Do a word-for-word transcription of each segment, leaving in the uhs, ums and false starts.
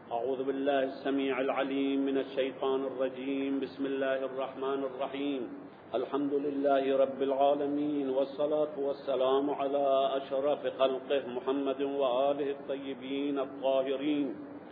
أعوذ بالله السميع العليم من الشيطان الرجيم. بسم الله الرحمن الرحيم. الحمد لله رب العالمين، والصلاة والسلام على أشرف خلقه محمد وآله الطيبين الطاهرين،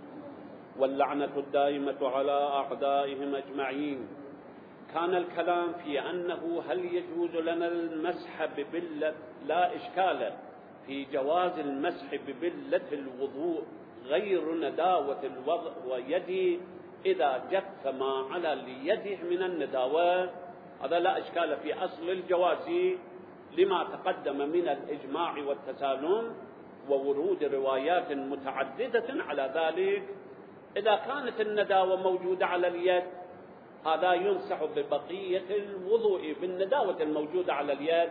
واللعنة الدائمة على أعدائهم أجمعين. كان الكلام في أنه هل يجوز لنا المسح ببلة، لا إشكال في جواز المسح ببلة الوضوء غير نداوة الوضع ويدي إذا جف ما على اليد من النداوة، هذا لا إشكال في أصل الجواز لما تقدم من الإجماع والتسالم وورود روايات متعددة على ذلك. إذا كانت النداوة موجودة على اليد هذا يمسح ببقية الوضوء بالنداوة الموجودة على اليد.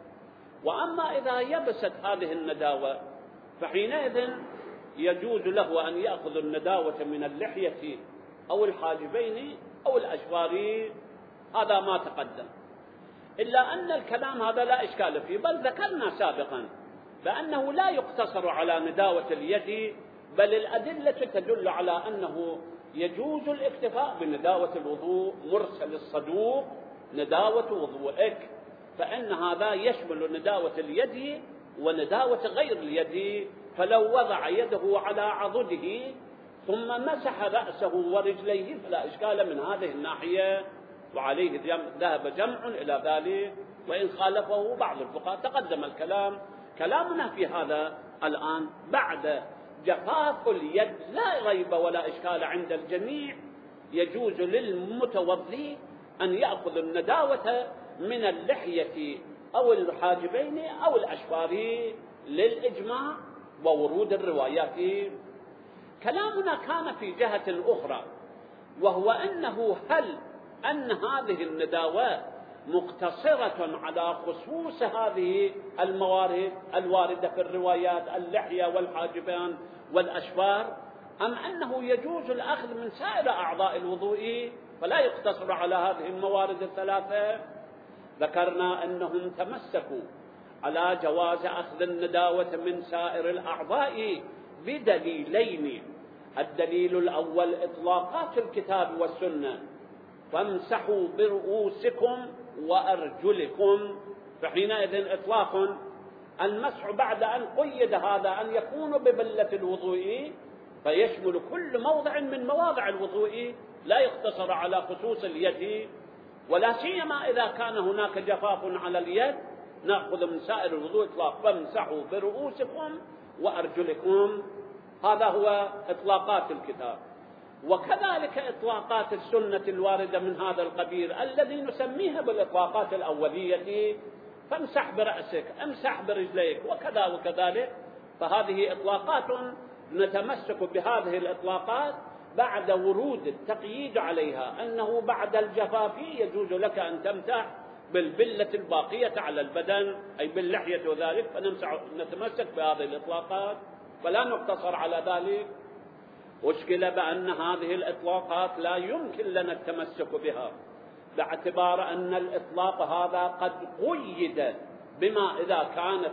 وأما إذا يبست هذه النداوة فحينئذ يجوز له أن يأخذ النداوة من اللحية أو الحاجبين أو الأشفار، هذا ما تقدم. إلا أن الكلام هذا لا إشكال فيه، بل ذكرنا سابقا بأنه لا يقتصر على نداوة اليد، بل الأدلة تدل على أنه يجوز الاكتفاء بنداوة الوضوء. مرسل الصدوق نداوة وضوءك، فإن هذا يشمل نداوة اليد ونداوة غير اليد. فلو وضع يده على عضده ثم مسح رأسه ورجليه فلا إشكال من هذه الناحية، وعليه ذهب جمع إلى ذلك، وإن خالفه بعض الفقهاء. تقدم الكلام. كلامنا في هذا الآن بعد جفاف اليد لا ريب ولا إشكال عند الجميع، يجوز للمتوضي أن يأخذ النداوة من اللحية أو الحاجبين أو الأشفار للإجماع وورود الروايات. كلامنا كان في جهة أخرى، وهو أنه هل أن هذه النداوات مقتصرة على خصوص هذه الموارد الواردة في الروايات اللحية والحاجبان والأشفار، أم أنه يجوز الأخذ من سائر أعضاء الوضوء فلا يقتصر على هذه الموارد الثلاثة؟ ذكرنا أنهم تمسكوا على جواز أخذ النداوة من سائر الأعضاء بدليلين. الدليل الأول إطلاقات الكتاب والسنة، فامسحوا برؤوسكم وأرجلكم، فحينئذ إطلاق المسح بعد أن قيد هذا أن يكون ببلة الوضوء فيشمل كل موضع من مواضع الوضوء، لا يقتصر على خصوص اليد، ولا سيما إذا كان هناك جفاف على اليد نأخذ من سائر الوضوء إطلاق، فامسحوا برؤوسكم وأرجلكم. هذا هو إطلاقات الكتاب. وكذلك إطلاقات السنة الواردة من هذا القبيل الذي نسميها بالإطلاقات الأولية، فامسح برأسك، امسح برجليك، وكذا وكذلك. فهذه إطلاقات نتمسك بهذه الإطلاقات بعد ورود التقييد عليها أنه بعد الجفاف يجوز لك أن تمسح بالبلة الباقية على البدن أي باللحية وذلك، فنتمسك بهذه الإطلاقات فلا نقتصر على ذلك. مشكلة بأن هذه الإطلاقات لا يمكن لنا التمسك بها باعتبار أن الإطلاق هذا قد قيد بما إذا كانت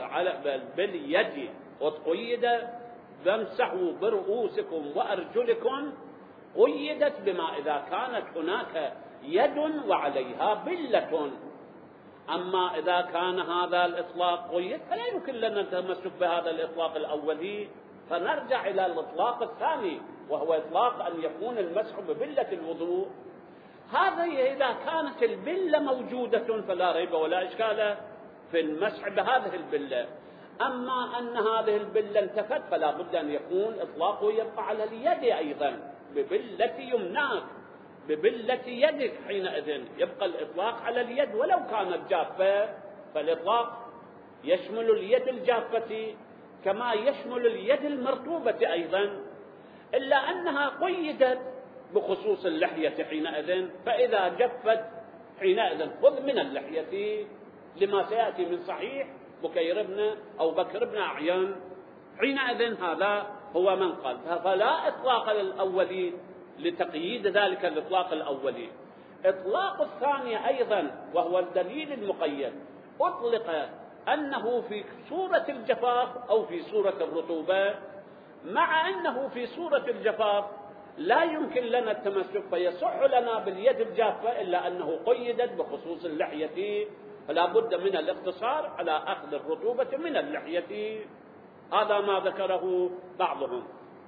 باليد وقيد فامسحوا برؤوسكم وأرجلكم، قيدت بما إذا كانت هناك يد وعليها بلة. أما إذا كان هذا الإطلاق قيد فلا يمكن لنا التمسك بهذا الإطلاق الأولي، فنرجع إلى الإطلاق الثاني وهو إطلاق أن يكون المسح ببلة الوضوء. هذه إذا كانت البلة موجودة فلا ريب ولا إشكال في المسح بهذه البلة. أما أن هذه البلة انتفت فلا بد أن يكون إطلاقه يبقى على اليد أيضا، ببلة يمناك ببلة يدك، حينئذ يبقى الإطلاق على اليد ولو كانت جافة، فالإطلاق يشمل اليد الجافة كما يشمل اليد المرطوبة أيضا، إلا أنها قيدت بخصوص اللحية حينئذ، فإذا جفت حينئذ خذ من اللحية لما سيأتي من صحيح بكير بن أو بكر بن أعيان. حينئذ هذا هو من قال فلا إطلاق الأولي لتقييد ذلك الإطلاق الأولي. إطلاق الثاني أيضا وهو الدليل المقيد أطلق أنه في سورة الجفاف أو في سورة الرطوبة مع أنه في صورة الجفاف لا يمكن لنا التمسك، فيصح لنا باليد الجافة، إلا أنه قيدت بخصوص اللحية، فلا بد من الاقتصار على أخذ الرطوبة من اللحية. هذا ما ذكره بعضهم.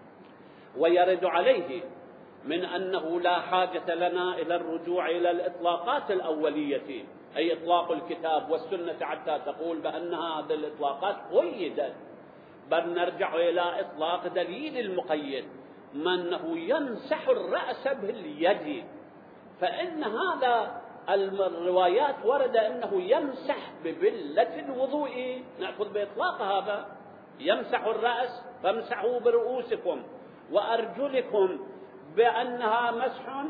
ويرد عليه من أنه لا حاجة لنا إلى الرجوع إلى الإطلاقات الأولية، أي إطلاق الكتاب والسنة، حتى تقول بأن هذه الإطلاقات قيدت، بل نرجع إلى إطلاق دليل المقيد، ما أنه يمسح الرأس باليد. فإن هذا الروايات ورد أنه يمسح ببلة الوضوء، نأخذ بإطلاق هذا، يمسح الرأس فامسحوا برؤوسكم وأرجلكم، بأنها مسح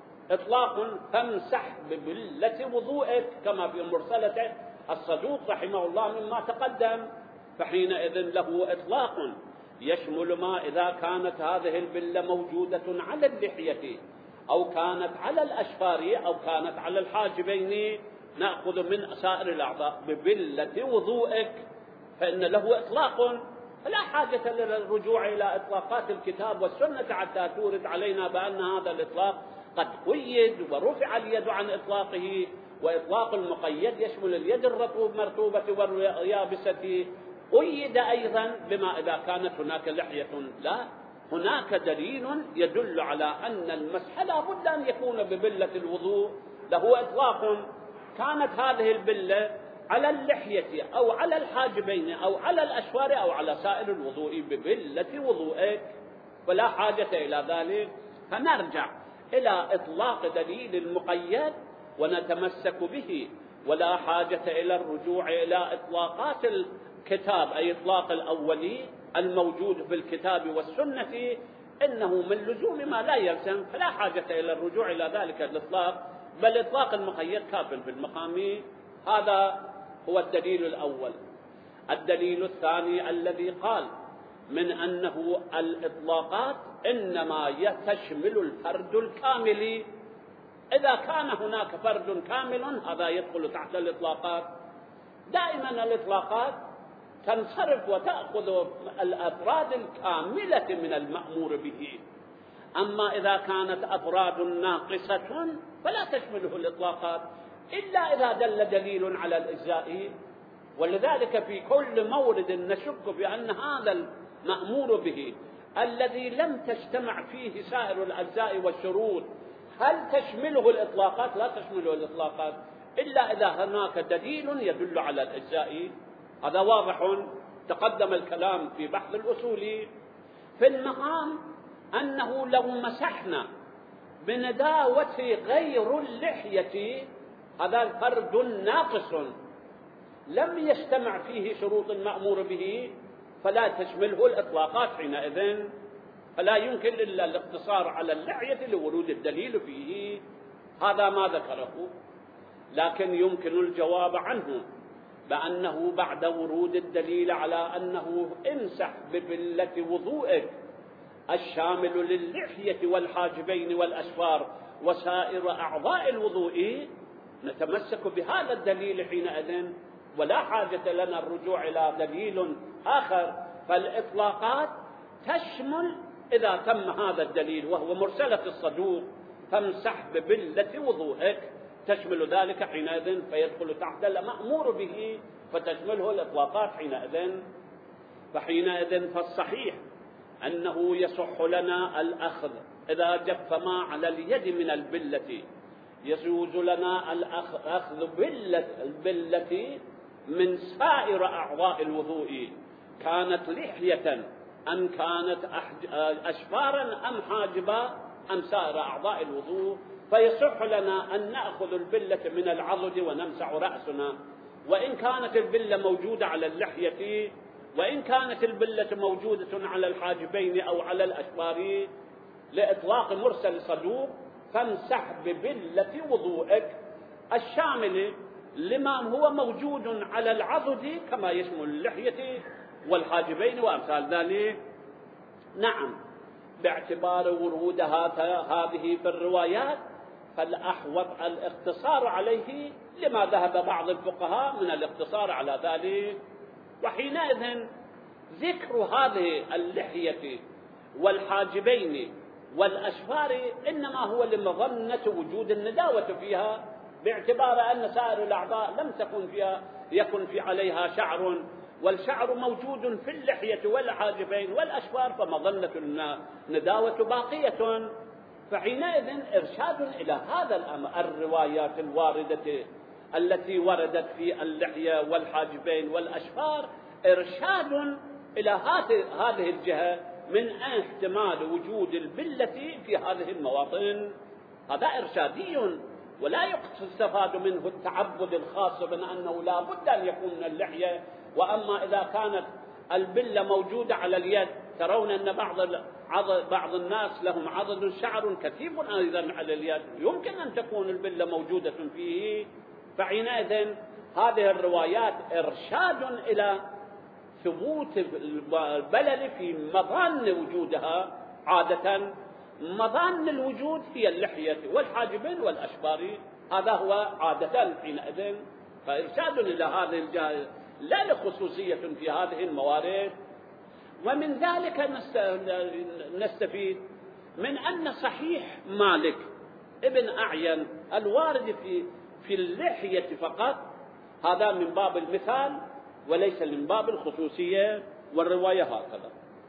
إطلاق، فامسح ببلة وضوئك، كما في مرسلة الصدوق رحمه الله مما تقدم. فحينئذ له إطلاق يشمل ما إذا كانت هذه البلة موجودة على اللحية أو كانت على الأشفار أو كانت على الحاجبين، نأخذ من سائر الأعضاء ببلة وضوئك، فإن له إطلاق، فلا حاجة للرجوع إلى إطلاقات الكتاب والسنة حتى تورد علينا بأن هذا الإطلاق قد قيد ورفع اليد عن إطلاقه. وإطلاق المقيد يشمل اليد المرطوبة واليابسة، قيد أيضا بما إذا كانت هناك لحية. لا، هناك دليل يدل على أن المسح لا بد أن يكون ببلة الوضوء، له إطلاق. كانت هذه البلة على اللحية أو على الحاجبين أو على الأشوار أو على سائر الوضوء ببلة وضوئك، فلا حاجة إلى ذلك. فنرجع إلى إطلاق دليل المقيد ونتمسك به، ولا حاجة إلى الرجوع إلى إطلاقات الكتاب، أي إطلاق الأولي الموجود في الكتاب والسنة، إنه من لزوم ما لا يلزم، فلا حاجة إلى الرجوع إلى ذلك الإطلاق، بل إطلاق المقيد كاف بالمقام. هذا هو الدليل الأول. الدليل الثاني الذي قال من أنه الإطلاقات إنما تشمل الفرد الكامل. إذا كان هناك فرد كامل هذا يدخل تحت الإطلاقات. دائما الإطلاقات تنصرف وتأخذ الأفراد الكاملة من المأمور به، أما إذا كانت أفراد ناقصة فلا تشمله الإطلاقات إلا إذا دل دليل على الإجزاء. ولذلك في كل مورد نشك بأن هذا المأمور به الذي لم تجتمع فيه سائر الأجزاء والشروط هل تشمله الإطلاقات؟ لا تشمله الإطلاقات إلا إذا هناك دليل يدل على الأجزاء. هذا واضح، تقدم الكلام في بحث الأصول. في المقام أنه لو مسحنا بنداوة غير اللحية، هذا فرد ناقص لم يجتمع فيه شروط المأمور به، فلا تشمله الإطلاقات حينئذ، فلا يمكن إلا الاقتصار على اللحية لورود الدليل فيه. هذا ما ذكره، لكن يمكن الجواب عنه بأنه بعد ورود الدليل على أنه امسح ببلة وضوئك الشامل للحية والحاجبين والأشفار وسائر أعضاء الوضوء، نتمسك بهذا الدليل حينئذ، ولا حاجة لنا الرجوع إلى دليل آخر. فالإطلاقات تشمل إذا تم هذا الدليل وهو مرسلة الصدوق، فامسح ببلة وضوئك، تشمل ذلك حينئذ، فيدخل تحت المأمور به، فتشمله الإطلاقات حينئذ. فحينئذ فالصحيح أنه يصح لنا الأخذ إذا جف ما على اليد من البلة، يجوز لنا الأخذ بلة البلة من سائر أعضاء الوضوء، كانت لحية أم كانت أشفارا أم حاجبا أم سائر أعضاء الوضوء، فيصح لنا أن نأخذ البلة من العضد ونمسح رأسنا، وإن كانت البلة موجودة على اللحية، وإن كانت البلة موجودة على الحاجبين أو على الأشفار، لإطلاق مرسل صدوق، فامسح ببلة وضوئك الشامل لما هو موجود على العضد كما يشمل اللحية والحاجبين وأمثال ذلك. نعم، باعتبار ورود هذه في الروايات فالأحوط الاقتصار عليه، لما ذهب بعض الفقهاء من الاقتصار على ذلك. وحينئذ ذكر هذه اللحية والحاجبين والأشفار إنما هو لمظنة وجود النداوة فيها، باعتبار أن سائر الأعضاء لم تكن فيها يكن في عليها شعر، والشعر موجود في اللحية والحاجبين والأشفار، فمظنة النداوة باقية. فحينئذ إرشاد إلى هذا الأمر الروايات الواردة التي وردت في اللحية والحاجبين والأشفار إرشاد إلى هذه الجهة من احتمال وجود البلة في هذه المواطن. هذا إرشادي ولا يستفاد منه التعبد الخاص بأنه لا بد أن يكون من اللحية. وأما إذا كانت البلة موجودة على اليد، ترون أن بعض بعض الناس لهم عضد شعر كثيف أيضا على اليد، يمكن أن تكون البلة موجودة فيه. فحينئذ هذه الروايات إرشاد إلى ثبوت البلل في مظان وجودها. عادة مظان الوجود هي اللحية والحاجبين والأشفار، هذا هو عادة حينئذ. فإرشاد إلى هذه الجهة لا لخصوصية في هذه الموارد. ومن ذلك نستفيد من أن صحيح مالك ابن أعين الوارد في في اللحية فقط هذا من باب المثال وليس من باب الخصوصية، والرواية هكذا.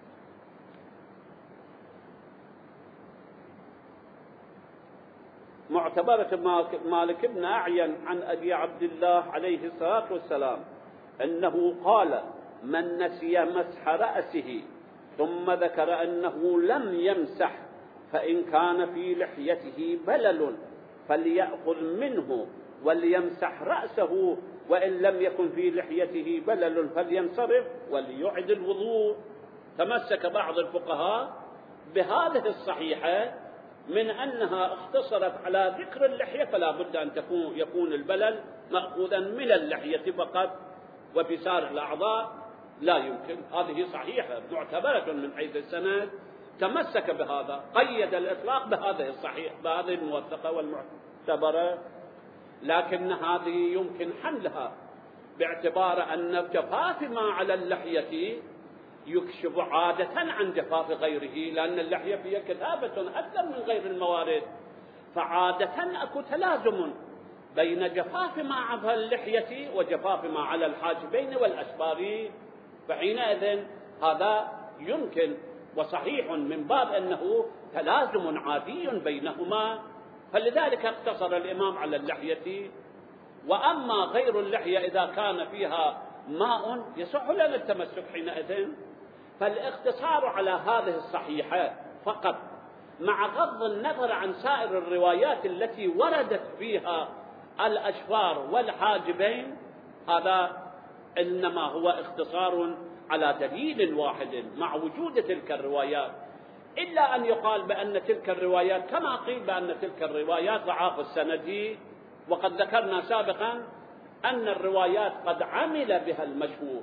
معتبرة مالك بن أعين عن أبي عبد الله عليه الصلاة والسلام أنه قال: من نسي مسح رأسه ثم ذكر أنه لم يمسح فإن كان في لحيته بلل فليأخذ منه وليمسح رأسه، وإن لم يكن في لحيته بلل فلينصرف وليعد الوضوء. تمسك بعض الفقهاء بهذه الصحيحة من أنها اختصرت على ذكر اللحية، فلا بد أن تكون يكون البلل مأخوذا من اللحية فقط، وفي سائر الأعضاء لا يمكن. هذه صحيحة معتبرة من حيث السند، تمسك بهذا، قيد الإطلاق بهذه الصحيح بهذه الموثقة والمعتبرة. لكن هذه يمكن حملها باعتبار أن جفاف ما على اللحية يكشف عادة عن جفاف غيره، لأن اللحية فيها كثافة أكثر من غير الموارد، فعادة أكو تلازم بين جفاف ما على اللحية وجفاف ما على الحاجبين والأشفار. فحينئذ هذا يمكن وصحيح من باب أنه تلازم عادي بينهما، فلذلك اقتصر الإمام على اللحية. وأما غير اللحية إذا كان فيها ماء يصح لنا التمسك حينئذ، فالاقتصار على هذه الصحيحة فقط مع غض النظر عن سائر الروايات التي وردت فيها الأشفار والحاجبين، هذا إنما هو اختصار على دليل واحد مع وجود تلك الروايات. إلا أن يقال بأن تلك الروايات كما قيل بأن تلك الروايات ضعاف السند، وقد ذكرنا سابقا أن الروايات قد عمل بها المشهور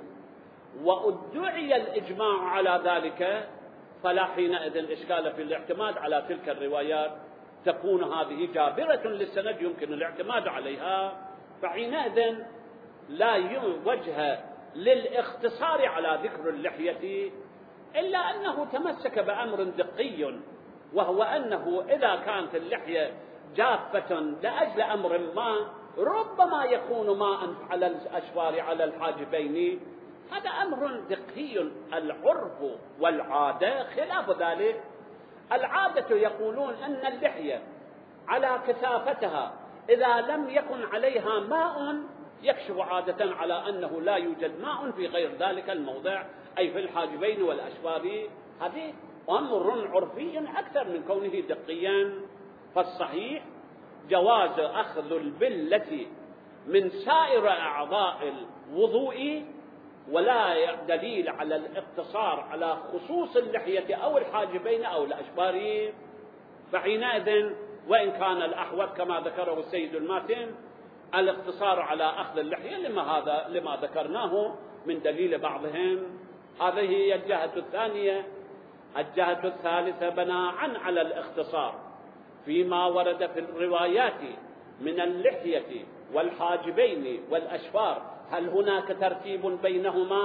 وادعي الإجماع على ذلك، فلا حينئذ إشكال في الاعتماد على تلك الروايات، تكون هذه جابرة للسند يمكن الاعتماد عليها. فحينئذ لا وجه للاختصار على ذكر اللحية، إلا أنه تمسك بأمر دقي، وهو أنه إذا كانت اللحية جافة لأجل أمر ما ربما يكون ماء على الأشفار على الحاجبين، هذا أمر دقي. العرف والعادة خلاف ذلك. العادة يقولون أن اللحية على كثافتها إذا لم يكن عليها ماء يكشف عادة على أنه لا يوجد ماء في غير ذلك الموضع، أي في الحاجبين والأشفار. هذه أمر عرفي أكثر من كونه دقيا. فالصحيح جواز أخذ البلة من سائر أعضاء الوضوء، ولا دليل على الاقتصار على خصوص اللحية أو الحاجبين أو الأشفار. فحينئذ وإن كان الأحوط كما ذكره السيد الماتن الاقتصار على أخذ اللحية لما هذا لما ذكرناه من دليل بعضهم. هذه هي الجهة الثانية. الجهة الثالثة بناء على الاختصار فيما ورد في الروايات من اللحية والحاجبين والأشفار، هل هناك ترتيب بينهما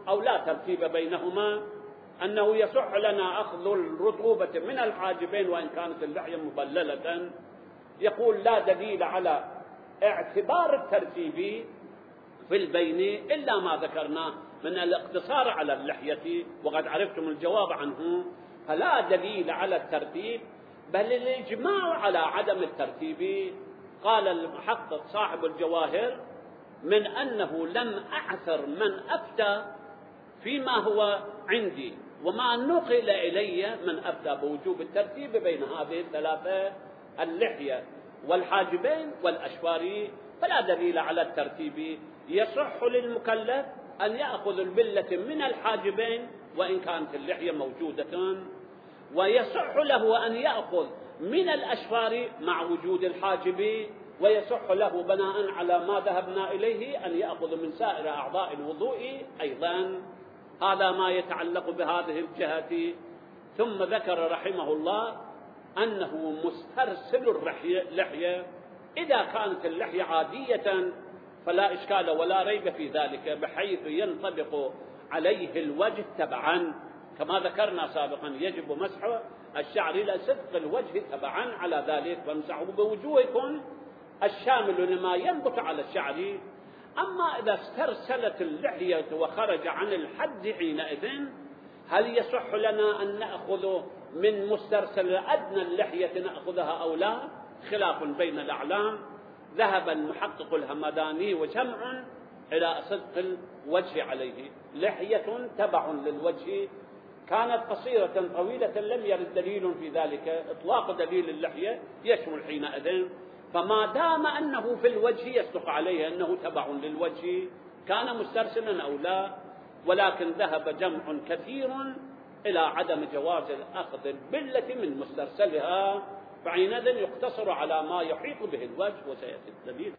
أو لا ترتيب بينهما، أنه يصح لنا أخذ الرطوبة من الحاجبين وإن كانت اللحية مبللة. يقول لا دليل على اعتبار الترتيب في البين إلا ما ذكرناه من الاقتصار على اللحية، وقد عرفتم الجواب عنه. فلا دليل على الترتيب، بل الإجماع على عدم الترتيب. قال المحقق صاحب الجواهر: من أنه لم أعثر من أفتى فيما هو عندي وما نقل إلي من أفتى بوجوب الترتيب بين هذه الثلاثة، اللحية والحاجبين والأشفار، فلا دليل على الترتيب. يصح للمكلف أن يأخذ البلة من الحاجبين وإن كانت اللحية موجودة، ويصح له أن يأخذ من الأشفار مع وجود الحاجب، ويصح له بناء على ما ذهبنا إليه أن يأخذ من سائر أعضاء الوضوء أيضا. هذا ما يتعلق بهذه الجهة. ثم ذكر رحمه الله أنه مسترسل اللحية. إذا كانت اللحية عادية فلا إشكال ولا ريب في ذلك، بحيث ينطبق عليه الوجه تبعا كما ذكرنا سابقا، يجب مسح الشعر إلى صدق الوجه تبعا على ذلك، فامسحوا بوجوهكم الشامل لما ينبت على الشعر. أما إذا استرسلت اللحية وخرج عن الحد حينئذ هل يصح لنا أن نأخذ من مسترسل أدنى اللحية نأخذها أو لا؟ خلاف بين الأعلام. ذهب المحقق الهمداني وجمع إلى صدق الوجه عليه. لحية تبع للوجه كانت قصيرة طويلة لم يرد دليل في ذلك، إطلاق دليل اللحية يشمل حينئذ، فما دام أنه في الوجه يصدق عليه أنه تبع للوجه، كان مسترسلا أو لا. ولكن ذهب جمع كثير إلى عدم جواز أخذ البلة من مسترسلها، فحينئذ يقتصر على ما يحيط به الوجه، وسيأتي الدليل.